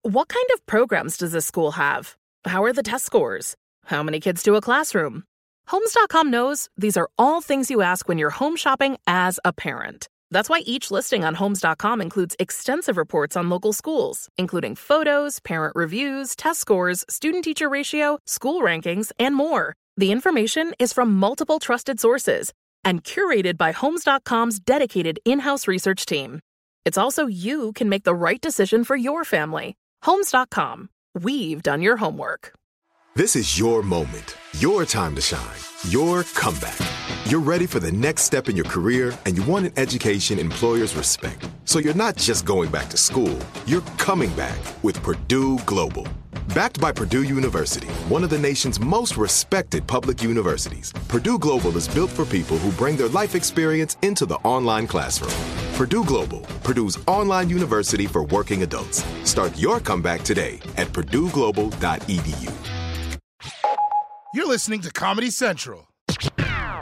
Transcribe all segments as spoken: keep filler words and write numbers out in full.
What kind of programs does this school have? How are the test scores? How many kids do a classroom? Homes dot com knows these are all things you ask when you're home shopping as a parent. That's why each listing on Homes dot com includes extensive reports on local schools, including photos, parent reviews, test scores, student-teacher ratio, school rankings, and more. The information is from multiple trusted sources and curated by Homes dot com's dedicated in-house research team. It's also you can make the right decision for your family. Homes dot com. We've done your homework. This is your moment, your time to shine, your comeback. You're ready for the next step in your career, and you want an education employers respect. So you're not just going back to school, you're coming back with Purdue Global. Backed by Purdue University, one of the nation's most respected public universities, Purdue Global is built for people who bring their life experience into the online classroom. Purdue Global, Purdue's online university for working adults. Start your comeback today at purdue global dot e d u. You're listening to Comedy Central. My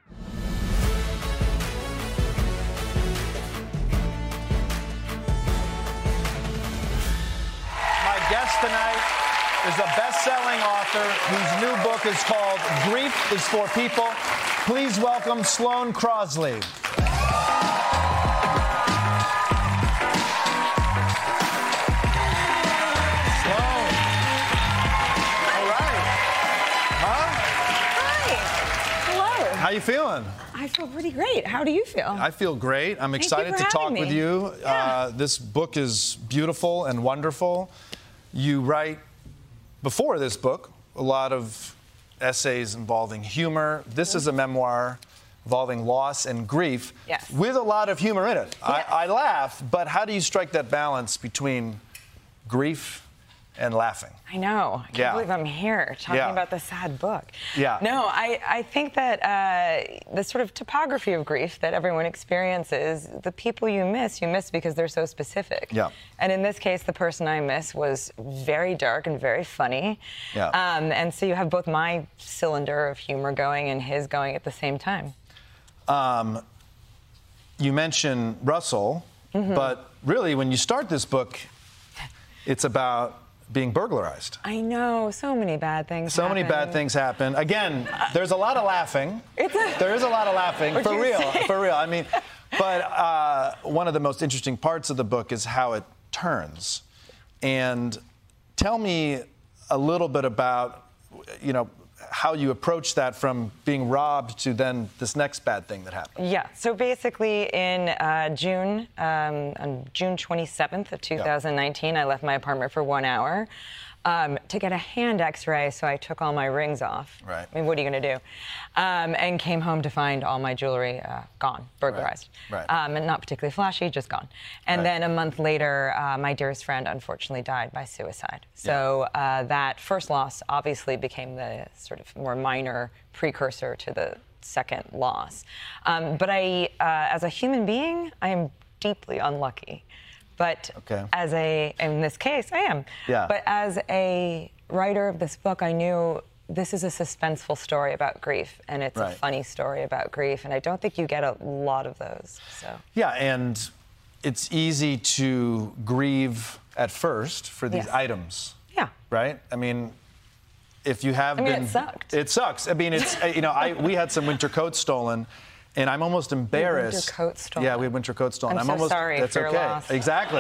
guest tonight is a best-selling author whose new book is called Grief is for People. Please welcome Sloane Crosley. How you feeling? I feel pretty great. How do you feel? I feel great. I'm Thank excited you for to talk having with me. you. Yeah. Uh, this book is beautiful and wonderful. You write, before this book, a lot of essays involving humor. This Mm-hmm. is a memoir involving loss and grief, yes. with a lot of humor in it. Yes. I, I laugh, but how do you strike that balance between grief and laughing? I know. I can't Yeah. believe I'm here talking Yeah. about this sad book. Yeah. No, I, I think that uh, the sort of topography of grief that everyone experiences, the people you miss, you miss because they're so specific. Yeah. And in this case, the person I miss was very dark and very funny. Yeah. Um, and so you have both my cylinder of humor going and his going at the same time. Um, you mentioned Russell, Mm-hmm. but really, when you start this book, it's about being burglarized. I know, so many bad things So many happen. bad things happen. Again, there's a lot of laughing. It's a- There is a lot of laughing, What'd for you real, say? for real. I mean, but uh, one of the most interesting parts of the book is how it turns. And tell me a little bit about, you know, how you approach that from being robbed to then this next bad thing that happened. Yeah, so basically in uh, June, um, on June twenty-seventh of two thousand nineteen, I left my apartment for one hour um, to get a hand x-ray, so I took all my rings off. Right. I mean, what are you gonna do? Um, and came home to find all my jewelry uh, gone, burglarized. Right. Um, and not particularly flashy, just gone. And Right. then a month later, uh, my dearest friend unfortunately died by suicide. So uh, that first loss obviously became the sort of more minor precursor to the second loss. Um, but I, uh, as a human being, I am deeply unlucky. But Okay. as a, in this case, I am. Yeah. But as a writer of this book, I knew this is a suspenseful story about grief, and it's Right. a funny story about grief, and I don't think you get a lot of those. So. Yeah, and it's easy to grieve at first for these Yes. items. Yeah. Right? I mean, if you have I mean, been... it sucked. It sucks. I mean, it's, uh, you know, I we had some winter coats stolen, and I'm almost embarrassed. winter coats stolen. Yeah, we had winter coats stolen. I'm so almost, sorry That's for your okay. loss. Exactly.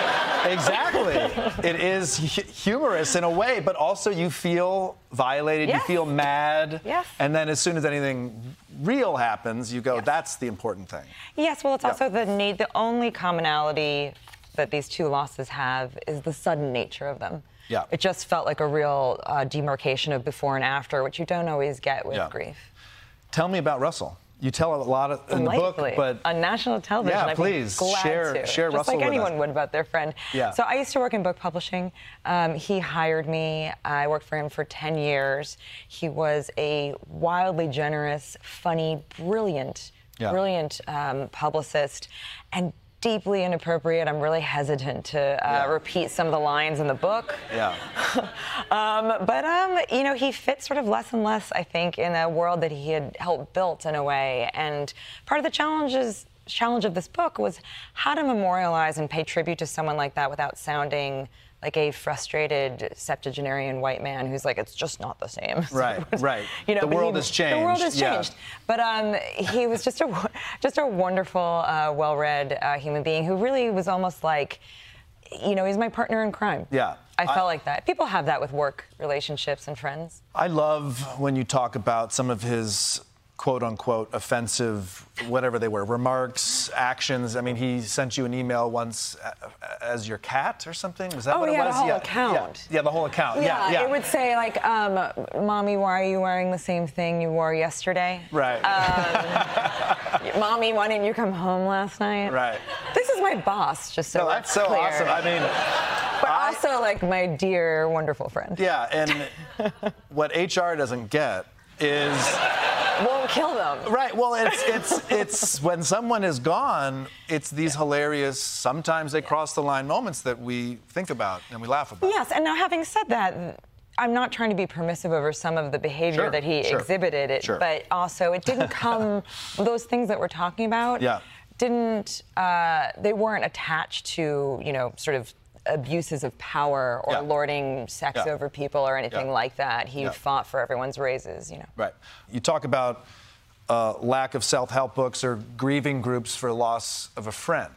Exactly. It is hu- humorous in a way, but also you feel violated, Yes. you feel mad, Yes. and then as soon as anything real happens, you go, Yes. that's the important thing. Yes, well, it's Yeah. also the need. The only commonality that these two losses have is the sudden nature of them. Yeah. It just felt like a real uh, demarcation of before and after, which you don't always get with Yeah. grief. Tell me about Russell. You tell a lot of, in the book, Delightfully. but on national television. Yeah, I'd be please, glad share- to. share Just Russell like with anyone us. would about their friend. Yeah. So I used to work in book publishing. Um, he hired me. I worked for him for ten years. He was a wildly generous, funny, brilliant, Yeah. brilliant um, publicist, and deeply inappropriate. I'm really hesitant to uh, Yeah. repeat some of the lines in the book. yeah. Um, but, um, you know, he fit sort of less and less, I think, in a world that he had helped built in a way. And part of the challenges, challenge of this book was how to memorialize and pay tribute to someone like that without sounding like a frustrated septuagenarian white man who's like, it's just not the same. Right, right. You know, the world he, has changed. The world has yeah. changed. But um, he was just a just a wonderful, uh, well-read uh, human being who really was almost like, you know, he's my partner in crime. Yeah. I felt I, like that. People have that with work relationships and friends. I love when you talk about some of his quote-unquote offensive, whatever they were, remarks, actions. I mean, he sent you an email once as your cat or something? Was that oh, what it yeah, was? the whole yeah, account. Yeah, yeah, the whole account. Yeah, Yeah, yeah. It would say, like, um, Mommy, why are you wearing the same thing you wore yesterday? Right. Um, Mommy, why didn't you come home last night? Right. This is my boss, just so No, we're that's so clear. awesome. I mean... But I, also, like, my dear, wonderful friend. Yeah, and what H R doesn't get is... Won't kill them. Right. Well, it's it's it's when someone is gone, it's these yeah. hilarious, sometimes they cross the line moments that we think about and we laugh about. Yes, and now having said that, I'm not trying to be permissive over some of the behavior sure, that he sure, exhibited, it, sure. but also it didn't come, those things that we're talking about, yeah. didn't, uh, they weren't attached to, you know, sort of abuses of power or yeah. lording sex yeah. over people or anything yeah. like that. He yeah. fought for everyone's raises, you know. Right. You talk about uh, lack of self-help books or grieving groups for loss of a friend.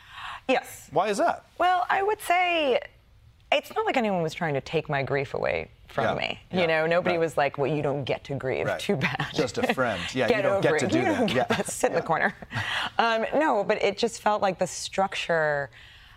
Yes. Why is that? Well, I would say it's not like anyone was trying to take my grief away from yeah. me. Yeah. You know, nobody right. was like, well, you don't get to grieve. Right. Too bad. Just a friend. Yeah, get you don't over get to it. do you that. Don't yeah. get to sit in yeah. the corner. Um, no, but it just felt like the structure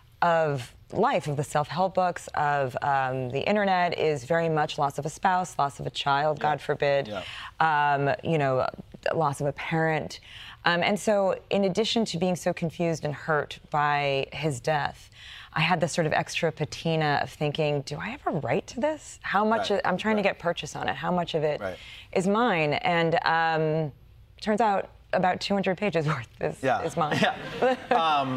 of life, of the self-help books, of um, the internet is very much loss of a spouse, loss of a child, yeah. God forbid, yeah. um, you know, loss of a parent. Um, and so in addition to being so confused and hurt by his death, I had this sort of extra patina of thinking, do I have a right to this? How much, right. I'm trying right. to get purchase on it. How much of it right. is mine? And um, turns out about two hundred pages worth is, yeah. is mine. Yeah. um,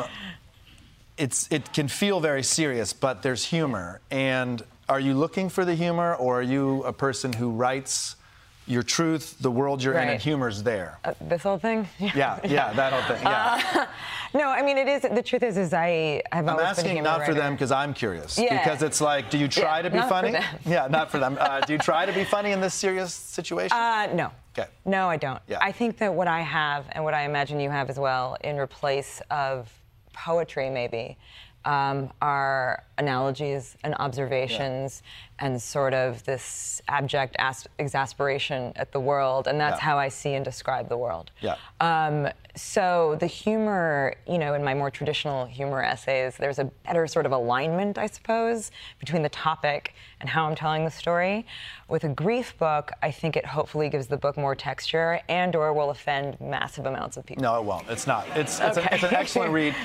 It's it can feel very serious, but there's humor. And are you looking for the humor, or are you a person who writes your truth, the world you're right. in, and humor's there? Uh, this whole thing? Yeah, yeah, yeah, that whole thing. Yeah. Uh, no, I mean, it is. The truth is, is I have I'm always asking been a humor not writer. for them because I'm curious. Yeah. Because it's like, do you try yeah, to be not funny? For them. Yeah, not for them. Uh, do you try to be funny in this serious situation? Uh, no. Okay. No, I don't. Yeah. I think that what I have, and what I imagine you have as well, in replace of poetry, maybe. Um, are analogies and observations yeah. and sort of this abject as- exasperation at the world, and that's yeah. how I see and describe the world. Yeah. Um, so the humor, you know, in my more traditional humor essays, there's a better sort of alignment, I suppose, between the topic and how I'm telling the story. With a grief book, I think it hopefully gives the book more texture and or will offend massive amounts of people. No, it won't. It's not. It's it's, okay. an, it's an excellent read.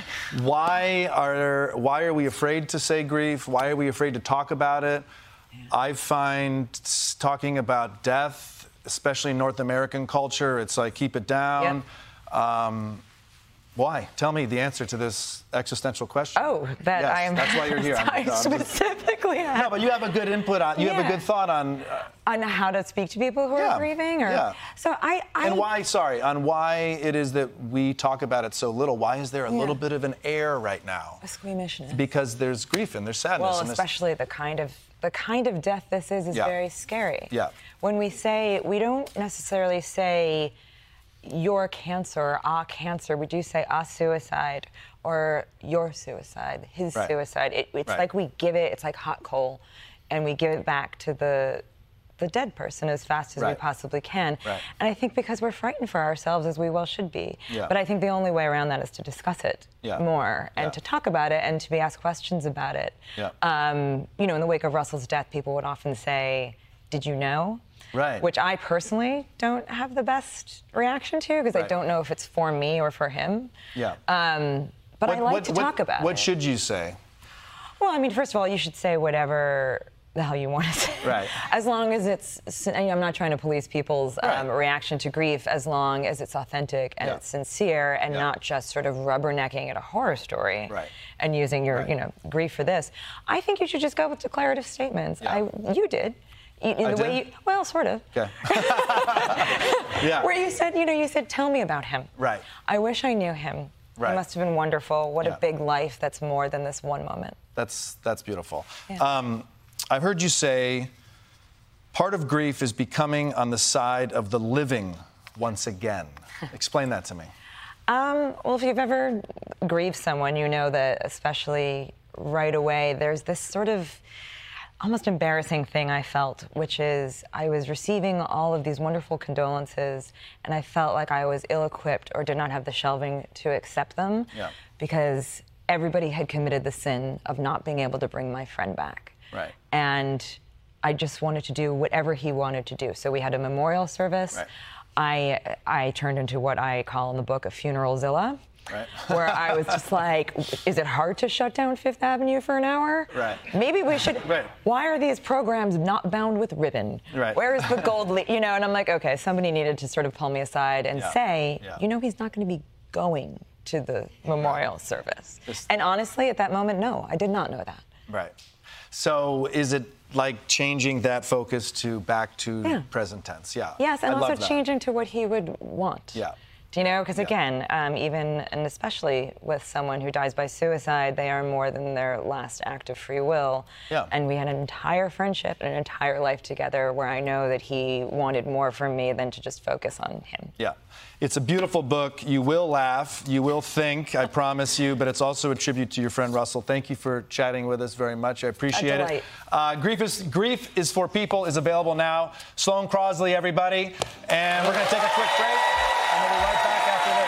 Why are why are we afraid to say grief? Why are we afraid to talk about it? Yeah. I find talking about death, especially in North American culture, it's like keep it down. Yep. Um, why? Tell me the answer to this existential question. Oh, that yes, I am. That's why you're here. I I'm, specifically I'm just, have. no, but you have a good input on. You yeah. have a good thought on. Uh, on how to speak to people who yeah, are grieving, or yeah. so I, I. And why? Sorry, on why it is that we talk about it so little. Why is there a yeah. little bit of an air right now? A squeamishness. Because there's grief and there's sadness. Well, and especially the kind of the kind of death this is is yeah. very scary. Yeah. When we say, we don't necessarily say your cancer, ah cancer. We do say ah suicide or your suicide, his right. suicide. It, it's right. like we give it. It's like hot coal, and we give it back to the. the dead person as fast as right. we possibly can. Right. And I think because we're frightened for ourselves, as we well should be. Yeah. But I think the only way around that is to discuss it yeah. more and yeah. to talk about it and to be asked questions about it. Yeah. Um, you know, in the wake of Russell's death, people would often say, did you know? Right. Which I personally don't have the best reaction to because right. I don't know if it's for me or for him. Yeah. Um, but what, I like what, to what, talk about what it. What should you say? Well, I mean, first of all, you should say whatever the hell you want to say. Right. As long as it's, I'm not trying to police people's right. um, reaction to grief, as long as it's authentic and yeah. it's sincere and yeah. not just sort of rubbernecking at a horror story right. and using your, right. you know, grief for this. I think you should just go with declarative statements. Yeah. I, you did. In I the did? way you, well, sort of. Okay. yeah. Where you said, you know, you said, tell me about him. Right. I wish I knew him. Right. It must have been wonderful. What yeah. a big life that's more than this one moment. That's, that's beautiful. Yeah. Um, I've heard you say part of grief is becoming on the side of the living once again. Explain that to me. Um, well, if you've ever grieved someone, you know that especially right away, there's this sort of almost embarrassing thing I felt, which is I was receiving all of these wonderful condolences, and I felt like I was ill-equipped or did not have the shelving to accept them yeah. because everybody had committed the sin of not being able to bring my friend back. Right. And I just wanted to do whatever he wanted to do. So we had a memorial service. Right. I I turned into what I call in the book a funeralzilla, right. where I was just like, is it hard to shut down Fifth Avenue for an hour? Right. Maybe we should. Right. Why are these programs not bound with ribbon? Right. Where is the gold? Le- you know, and I'm like, okay, somebody needed to sort of pull me aside and yeah. say, yeah. you know, he's not going to be going to the memorial right. service. This- and honestly, at that moment, no, I did not know that. Right. So is it like changing that focus to back to yeah. present tense? Yeah. Yes, and I also love that. changing to what he would want. Yeah. Do you know? Because yeah. again, um, even and especially with someone who dies by suicide, they are more than their last act of free will. Yeah. And we had an entire friendship and an entire life together where I know that he wanted more from me than to just focus on him. Yeah. It's a beautiful book. You will laugh. You will think, I promise you, but it's also a tribute to your friend Russell. Thank you for chatting with us very much. I appreciate it. Uh, Grief is, Grief is for People is available now. Sloane Crosley, everybody. And we're going to take a quick break, and we'll be right back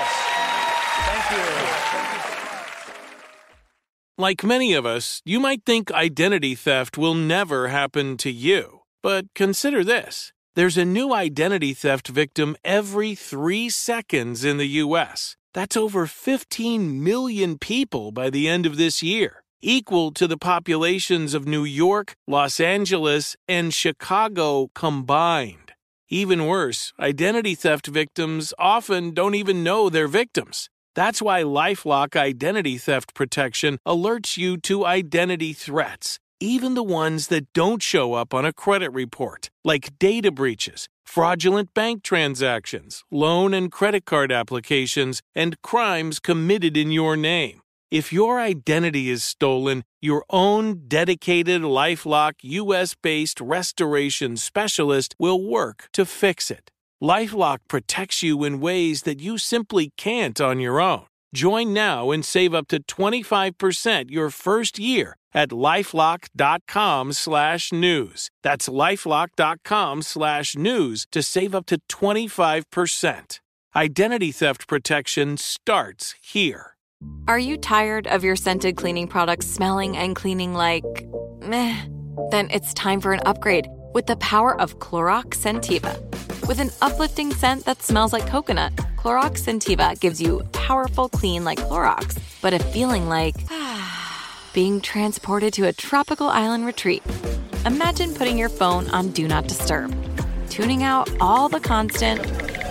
after this. Thank you. Like many of us, you might think identity theft will never happen to you. But consider this. There's a new identity theft victim every three seconds in the U S. That's over fifteen million people by the end of this year, equal to the populations of New York, Los Angeles, and Chicago combined. Even worse, identity theft victims often don't even know they're victims. That's why LifeLock Identity Theft Protection alerts you to identity threats, even the ones that don't show up on a credit report, like data breaches, fraudulent bank transactions, loan and credit card applications, and crimes committed in your name. If your identity is stolen, your own dedicated LifeLock U S-based restoration specialist will work to fix it. LifeLock protects you in ways that you simply can't on your own. Join now and save up to twenty-five percent your first year at LifeLock.com slash news. That's LifeLock.com slash news to save up to twenty-five percent. Identity theft protection starts here. Are you tired of your scented cleaning products smelling and cleaning like meh? Then it's time for an upgrade with the power of Clorox Scentiva. With an uplifting scent that smells like coconut, Clorox Scentiva gives you powerful clean like Clorox, but a feeling like being transported to a tropical island retreat. Imagine putting your phone on Do Not Disturb, tuning out all the constant,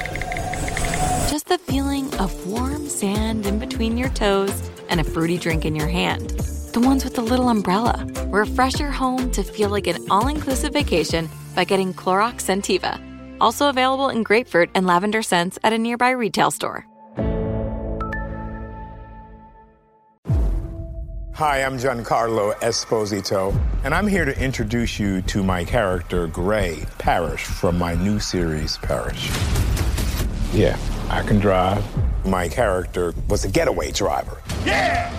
just the feeling of warm sand in between your toes and a fruity drink in your hand. The ones with the little umbrella. Refresh your home to feel like an all-inclusive vacation by getting Clorox Scentiva. Also available in grapefruit and lavender scents at a nearby retail store. Hi, I'm Giancarlo Esposito, and I'm here to introduce you to my character, Gray Parrish, from my new series, Parrish. Yeah, I can drive. My character was a getaway driver. Yeah!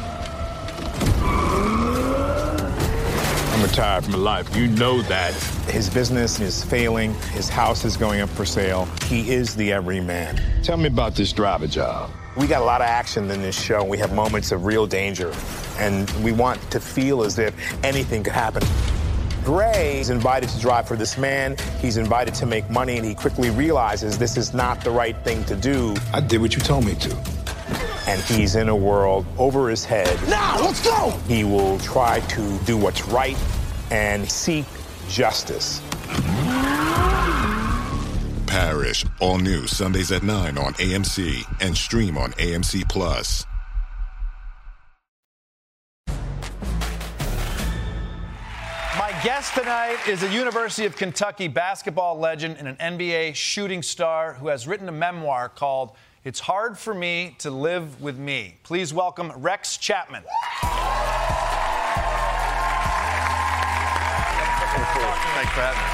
I'm retired from life. You know that. His business is failing. His house is going up for sale. He is the everyman. Tell me about this driver job. We got a lot of action in this show. We have moments of real danger, and we want to feel as if anything could happen. Gray is invited to drive for this man. He's invited to make money, and he quickly realizes this is not the right thing to do. I did what you told me to. And he's in a world over his head. Now, let's go! He will try to do what's right and seek justice. Parrish, all new Sundays at nine on A M C and stream on A M C Plus. My guest tonight is a University of Kentucky basketball legend and an N B A shooting star who has written a memoir called It's Hard for Me to Live with Me. Please welcome Rex Chapman. Thanks for having me.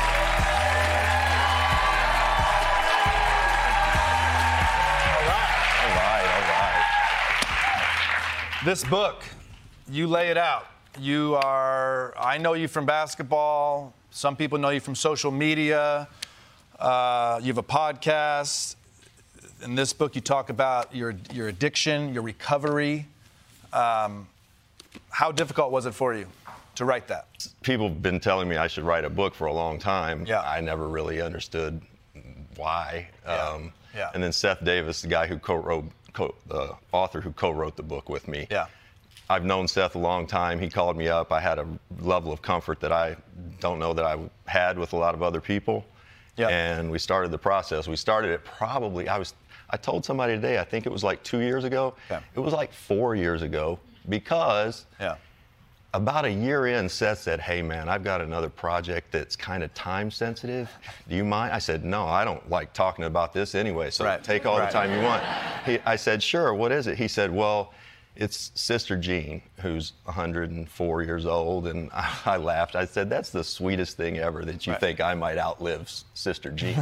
All right. All right, all right. This book, you lay it out. You are, I know you from basketball. Some people know you from social media. Uh, you have a podcast. In this book, you talk about your your addiction, your recovery. Um, how difficult was it for you to write that? People have been telling me I should write a book for a long time. Yeah. I never really understood why. Yeah. Um, Yeah. And then Seth Davis, the guy who co-wrote, co- the author who co-wrote the book with me. Yeah. I've known Seth a long time. He called me up. I had a level of comfort that I don't know that I had with a lot of other people. Yeah. And we started the process. We started it probably, I was, I told somebody today, I think it was like two years ago. Yeah. It was like four years ago because yeah. about a year in, Seth said, hey man, I've got another project that's kind of time sensitive. Do you mind? I said, no, I don't like talking about this anyway, so right. take all right. the time you want. He, I said, sure, what is it? He said, well, it's Sister Jean, who's one hundred four years old, and I, I laughed. I said, that's the sweetest thing ever, that you right. think I might outlive Sister Jean.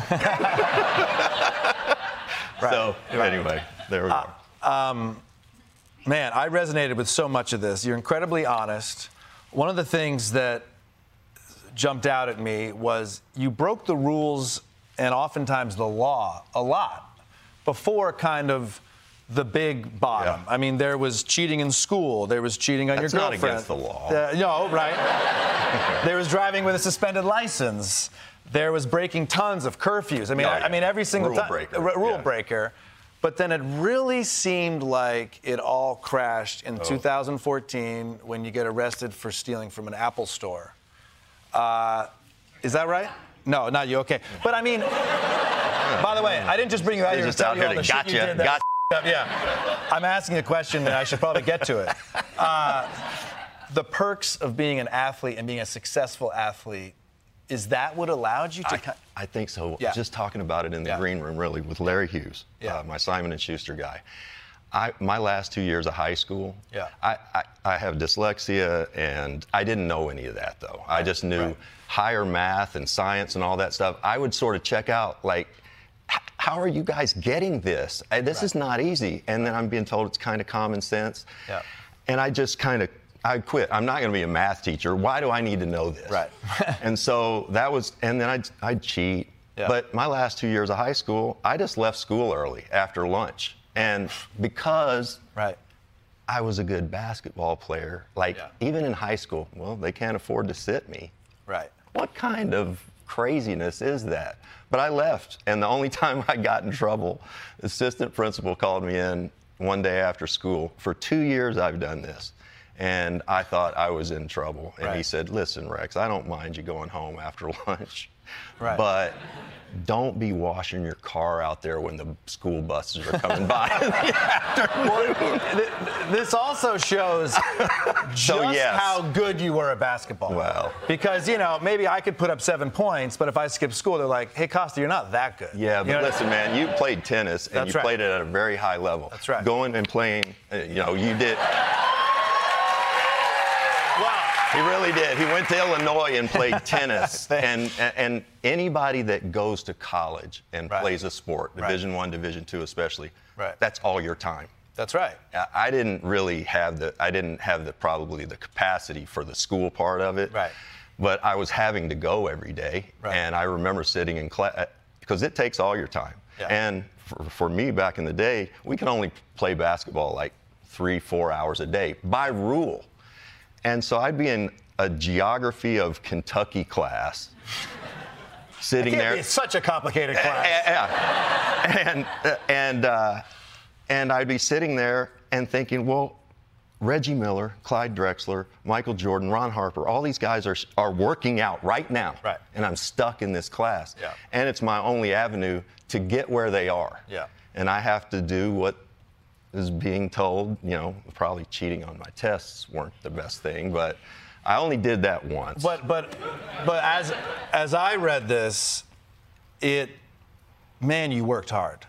Right. So, right. anyway, there we uh, go. Um, man, I resonated with so much of this. You're incredibly honest. One of the things that jumped out at me was you broke the rules and oftentimes the law a lot before kind of the big bottom. Yeah. I mean, there was cheating in school. There was cheating on That's your not girlfriend. against the law. Uh, no, right. There was driving with a suspended license. There was breaking tons of curfews. I mean, Oh, I, yeah. I mean, every single Rule time. breaker. R- rule Yeah. breaker. But then it really seemed like it all crashed in Oh. two thousand fourteen when you get arrested for stealing from an Apple store. Uh, is that right? No, not you. Okay. But I mean, by the way, I didn't just bring you out They're here just to tell out you here all to the shit gotcha, you did. That gotcha. up. Yeah. I'm asking a question and I should probably get to it. Uh, the perks of being an athlete and being a successful athlete, is that what allowed you to I, kind I think so. Yeah. Just talking about it in the Yeah. green room, really, with Larry Hughes, Yeah. uh, my Simon and Schuster guy. I, my last two years of high school, Yeah. I, I, I have dyslexia, and I didn't know any of that, though. I just knew Right. higher math and science and all that stuff. I would sort of check out, like, h- how are you guys getting this? Uh, This Right. is not easy. And then I'm being told it's kind of common sense. Yeah. And I just kind of, I quit. I'm not going to be a math teacher. Why do I need to know this? Right. And so that was, and then I'd, I'd cheat. Yeah. But my last two years of high school, I just left school early after lunch. And because Right. I was a good basketball player, like Yeah. even in high school, well, they can't afford to sit me. Right. What kind of craziness is that? But I left, and the only time I got in trouble, the assistant principal called me in one day after school. For two years I've done this. And I thought I was in trouble. And he Right. said, listen, Rex, I don't mind you going home after lunch. Right. But don't be washing your car out there when the school buses are coming by in the afternoon. Th- This also shows just So, yes. how good you were at basketball. Well. Because, you know, maybe I could put up seven points, but if I skip school, they're like, hey, Costa, you're not that good. Yeah, You but know? listen, man, you played tennis, and That's you right. played it at a very high level. That's right. Going and playing, uh, you know, you did. Wow. He really did. He went to Illinois and played tennis. and, and and anybody that goes to college and Right. plays a sport, Right. Division One, Division Two especially, Right. that's all your time. That's right. I- I didn't really have the, I didn't have the probably the capacity for the school part of it. Right. But I was having to go every day. Right. And I remember sitting in class, because it takes all your time. Yeah. And for, for me back in the day, we could only play basketball like three, four hours a day by rule. And so I'd be in a geography of Kentucky class, sitting It can't there. be such a complicated class. Yeah. And and uh, and I'd be sitting there and thinking, well, Reggie Miller, Clyde Drexler, Michael Jordan, Ron Harper, all these guys are are working out right now. Right. And I'm stuck in this class. Yeah. And it's my only avenue to get where they are. Yeah. And I have to do what is being told. You know, probably cheating on my tests weren't the best thing, but I only did that once. But but but as as I read this, it man, you worked hard.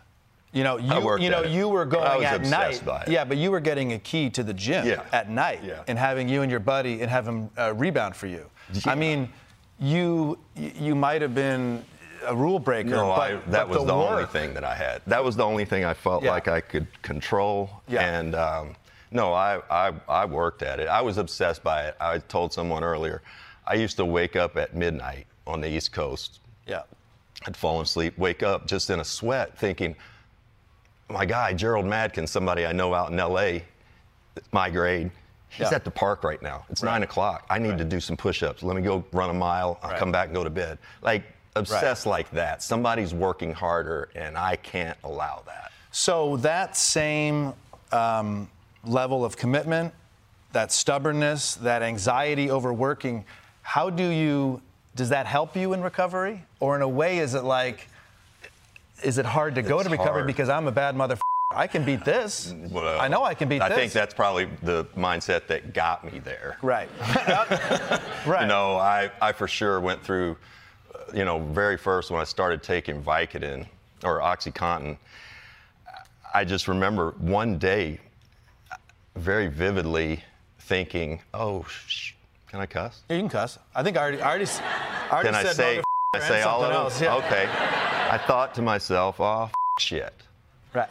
You know, you, I worked you know, at it. you were going I was at obsessed night. by it. Yeah, but you were getting a key to the gym Yeah. at night Yeah. and having you and your buddy and have him uh, rebound for you. Yeah. I mean, you you might have been a rule breaker. No, but, I, that but was the, the work, only thing that I had. That was the only thing I felt Yeah. like I could control. Yeah. And um, no, I, I I worked at it. I was obsessed by it. I told someone earlier, I used to wake up at midnight on the East Coast. Yeah. I'd fall asleep, wake up just in a sweat, thinking, my guy Gerald Madkin, somebody I know out in L A, my grade. He's Yeah. at the park right now. It's Right. nine o'clock. I need Right. to do some push-ups. Let me go run a mile. I'll Right. come back and go to bed. Like, obsessed like that. Somebody's working harder, and I can't allow that. So that same um, level of commitment, that stubbornness, that anxiety over working, how do you, does that help you in recovery? Or in a way, is it like, is it hard to go It's to recovery hard. because I'm a bad motherfucker? I can beat this. Well, I know I can beat I this. think that's probably the mindset that got me there. Right. Right. You know, I, I for sure went through, uh, you know, very first when I started taking Vicodin or OxyContin, I just remember one day very vividly thinking, oh, sh- can I cuss? Yeah, you can cuss. I think I already, I already, I already Can I said say, motherfucker I and say all something of else. them? Yeah. Okay. I thought to myself, oh, f- shit. Right.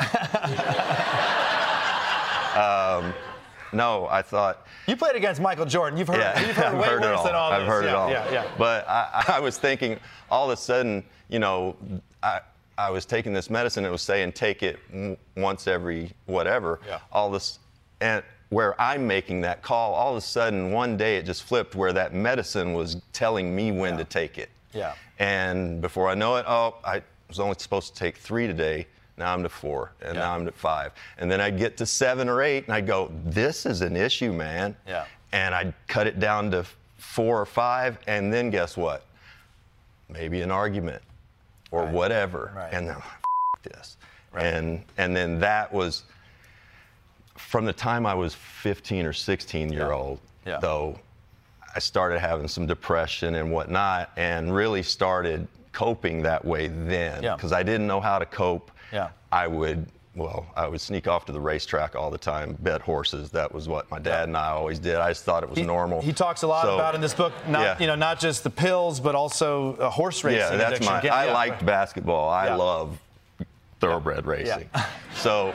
um, no, I thought. You played against Michael Jordan. You've heard, Yeah, you've heard I've way heard it worse all. than all I've this. heard yeah, it all. Yeah, yeah. But I, I was thinking, all of a sudden, you know, I, I was taking this medicine. It was saying take it m- once every whatever. Yeah. All this, and where I'm making that call, all of a sudden, one day it just flipped where that medicine was telling me when Yeah. to take it. Yeah. And before I know it, oh, I was only supposed to take three today. Now I'm to four, and Yeah. now I'm to five. And then I'd get to seven or eight, and I'd go, this is an issue, man. Yeah. And I'd cut it down to four or five, and then guess what? Maybe an argument or Right. whatever. Right. And then, F- this. Right. And, and then that was, from the time I was fifteen or sixteen year old, Yeah. though, I started having some depression and whatnot, and really started coping that way then, Yeah. because I didn't know how to cope. Yeah. I would, well, I would sneak off to the racetrack all the time, bet horses. That was what my dad and I always did. I just thought it was He, normal. he talks a lot So, about in this book, not yeah. you know, not just the pills, but also uh, horse racing. Yeah, that's addiction. my. Yeah, I yeah, liked right. basketball. I Yeah. love thoroughbred racing. So.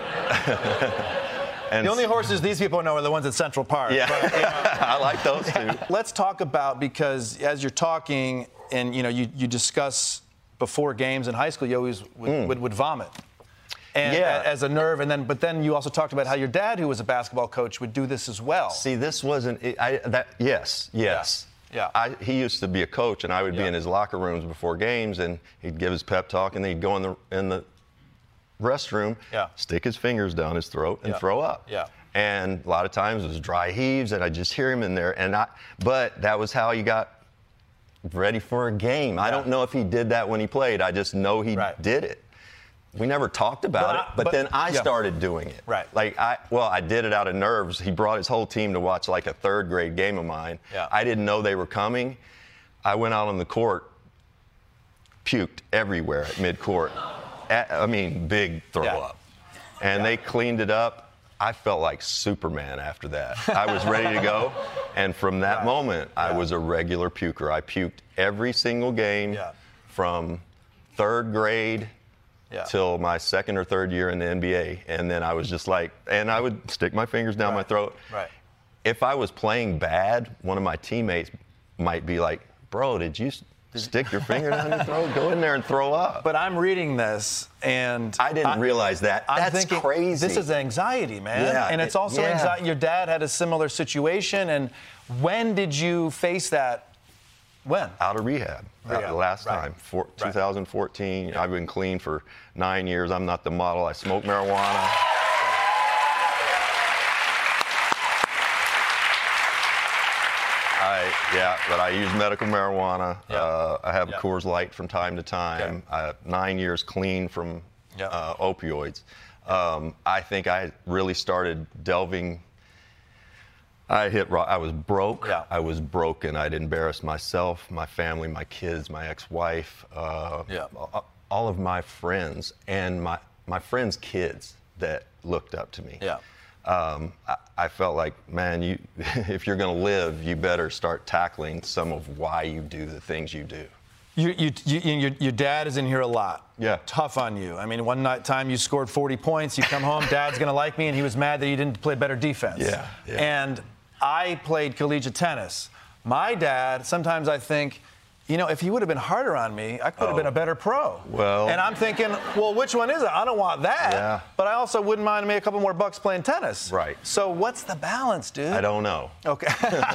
and The only horses these people know are the ones at Central Park. Yeah, But, you know, I like those too. let's talk about, because as you're talking and you know you, you discuss before games in high school, you always would, Mm. would, would vomit. And Yeah. as a nerve, and then but then you also talked about how your dad, who was a basketball coach, would do this as well. See, this wasn't. I that yes, yes. Yeah. I, he used to be a coach, and I would be Yeah. in his locker rooms before games, and he'd give his pep talk, and then he'd go in the in the restroom, Yeah. stick his fingers down his throat, and Yeah. throw up. Yeah. And a lot of times it was dry heaves, and I just hear him in there, and I. But that was how you got ready for a game. I Yeah. don't know if he did that when he played. I just know he Right. did it. We never talked about But it, I- but, but- then I yeah. started doing it. Right. Like I, well, I did it out of nerves. He brought his whole team to watch like a third grade game of mine. Yeah. I didn't know they were coming. I went out on the court, puked everywhere at mid-court. At- I mean, big throw Yeah. up. And they cleaned it up. I felt like Superman after that. I was ready to go. And from that Right. moment, I Yeah. was a regular puker. I puked every single game Yeah. from third grade Yeah. till my second or third year in the N B A. And then I was just like, and I would stick my fingers down my Right. throat. Right. If I was playing bad, one of my teammates might be like, bro, did you s- stick your finger down your throat? Go in there and throw up. But I'm reading this, and I didn't realize that. I'm That's thinking, crazy. This is anxiety, man. Yeah, and it's it- also yeah. anxiety. Your dad had a similar situation, and when did you face that? When? Out of rehab, uh, Rehab, the last right. time, for, Right. twenty fourteen. I've been clean for nine years. I'm not the model. I smoke marijuana. I, yeah, but I use medical marijuana. Yeah. Uh, I have Yeah. Coors Light from time to time. I have nine years clean from Yeah. uh, opioids. Um, I think I really started delving. I hit rock. I was broke. Yeah. I was broken. I'd embarrassed myself, my family, my kids, my ex-wife, uh, Yeah. a- all of my friends, and my my friends' kids that looked up to me. Yeah. Um, I, I felt like, man, you, if you're going to live, you better start tackling some of why you do the things you do. You, you, you, your, your dad is in here a lot. Yeah. Tough on you. I mean, one night time you scored forty points, you come home, Dad's going to like me, and he was mad that you didn't play better defense. Yeah, yeah. And I played collegiate tennis. My dad, sometimes I think, you know, if he would have been harder on me, I could have Oh. been a better pro. Well. And I'm thinking, well, which one is it? I don't want that. Yeah. But I also wouldn't mind me a couple more bucks playing tennis. Right. So what's the balance, dude? I don't know. Okay.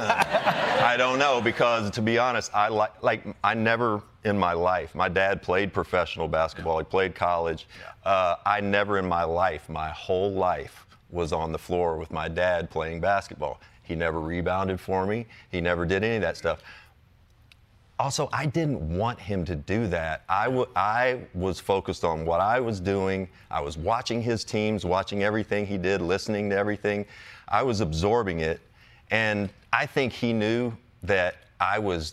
I don't know because, to be honest, I like like I never in my life. My dad played professional basketball. Yeah. He played college. Yeah. Uh, I never in my life, my whole life, was on the floor with my dad playing basketball. He never rebounded for me. He never did any of that stuff. Also, I didn't want him to do that. I, w- I was focused on what I was doing. I was watching his teams, watching everything he did, listening to everything. I was absorbing it. And I think he knew that I was,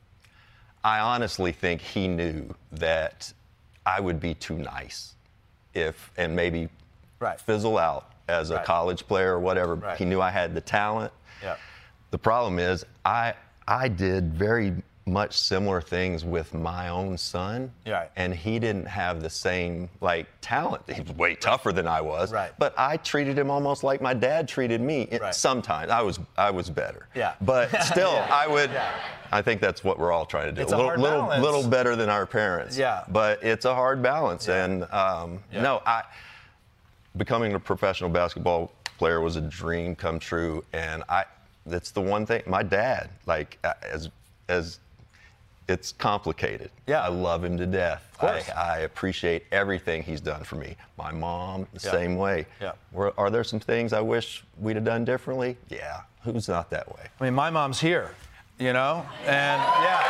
I honestly think he knew that I would be too nice if, and maybe right. fizzle out as a right. college player or whatever. Right. He knew I had the talent. Yeah. The problem is I, I did very much similar things with my own son, yeah. and he didn't have the same like talent. He was way tougher than I was, right. but I treated him almost like my dad treated me. Right. Sometimes I was I was better, yeah. But still, yeah. I would. Yeah. I think that's what we're all trying to do. It's a a little, hard little, balance. little better than our parents. Yeah. But it's a hard balance, yeah. and um, yeah. no, I becoming a professional basketball player was a dream come true, and I. That's the one thing. My dad, like as as. It's complicated. Yeah. I love him to death. Of course. I, I appreciate everything he's done for me. My mom, the yeah. same way. Yeah. Were, are there some things I wish we'd have done differently? Yeah. Who's not that way? I mean, my mom's here, you know? And, yeah.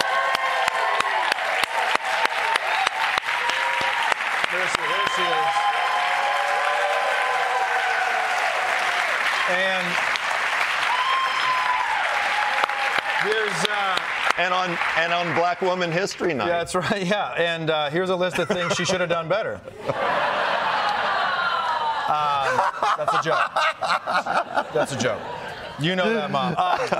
Here she, here she is. And here's... Uh, And on and on Black Woman History Night. Yeah, that's right. Yeah, and uh, here's a list of things she should have done better. Um, that's a joke. That's a joke. You know that, Mom. Uh,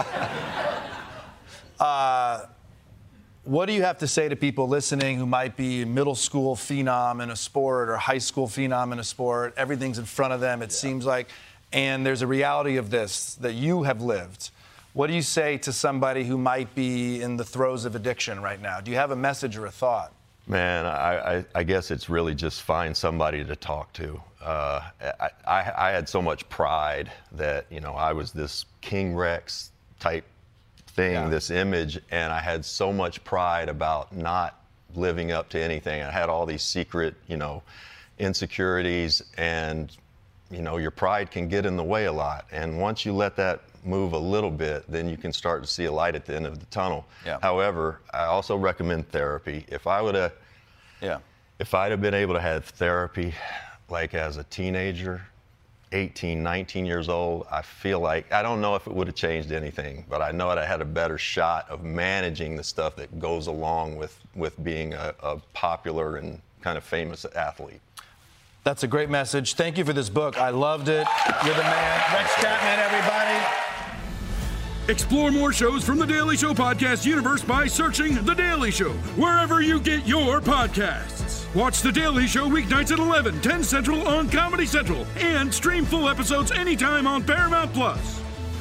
uh, what do you have to say to people listening who might be a middle school phenom in a sport or high school phenom in a sport? Everything's in front of them, it yeah. seems like, and there's a reality of this that you have lived. What do you say to somebody who might be in the throes of addiction right now? Do you have a message or a thought? Man, I, I, I guess it's really just find somebody to talk to. Uh, I, I, I had so much pride that, you know, I was this King Rex type thing, yeah. this image, and I had so much pride about not living up to anything. I had all these secret, you know, insecurities, and, you know, your pride can get in the way a lot. And once you let that move a little bit, then you can start to see a light at the end of the tunnel. Yeah. However, I also recommend therapy. If I would have, yeah, if I'd have been able to have therapy, like as a teenager, eighteen, nineteen years old, I feel like, I don't know if it would have changed anything, but I know I had a better shot of managing the stuff that goes along with, with being a, a popular and kind of famous athlete. That's a great message. Thank you for this book. I loved it. You're the man. Rex Chapman, everybody. Explore more shows from The Daily Show podcast universe by searching The Daily Show wherever you get your podcasts. Watch The Daily Show weeknights at eleven, ten Central on Comedy Central, and stream full episodes anytime on Paramount Plus.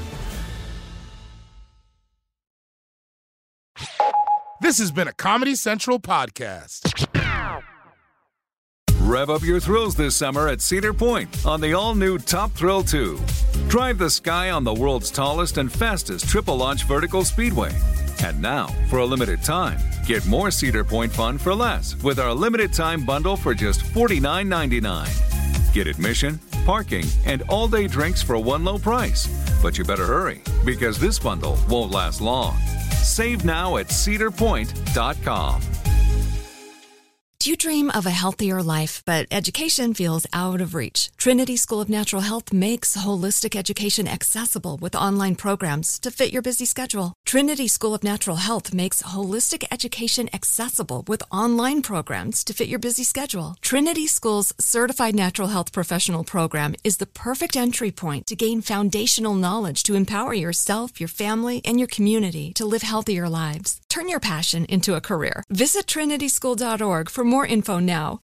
This has been a Comedy Central podcast. Rev up your thrills this summer at Cedar Point on the all-new Top Thrill two. Drive the sky on the world's tallest and fastest triple-launch vertical speedway. And now, for a limited time, get more Cedar Point fun for less with our limited-time bundle for just forty-nine ninety-nine. Get admission, parking, and all-day drinks for one low price. But you better hurry, because this bundle won't last long. Save now at cedar point dot com. Do you dream of a healthier life, but education feels out of reach? Trinity School of Natural Health makes holistic education accessible with online programs to fit your busy schedule. Trinity School of Natural Health makes holistic education accessible with online programs to fit your busy schedule. Trinity School's Certified Natural Health Professional Program is the perfect entry point to gain foundational knowledge to empower yourself, your family, and your community to live healthier lives. Turn your passion into a career. Visit trinity school dot org for more info now.